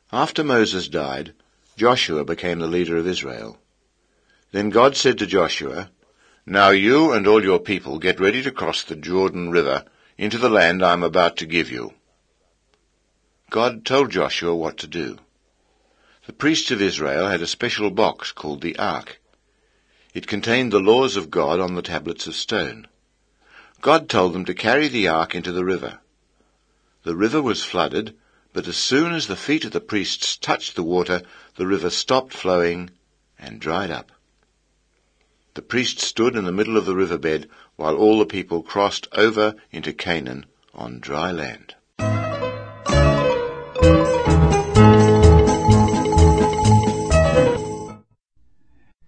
After Moses died, Joshua became the leader of Israel. Then God said to Joshua, "Now you and all your people get ready to cross the Jordan River into the land I am about to give you." God told Joshua what to do. The priests of Israel had a special box called the Ark. It contained the laws of God on the tablets of stone. God told them to carry the Ark into the river. The river was flooded, but as soon as the feet of the priests touched the water, the river stopped flowing and dried up. The priests stood in the middle of the riverbed while all the people crossed over into Canaan on dry land.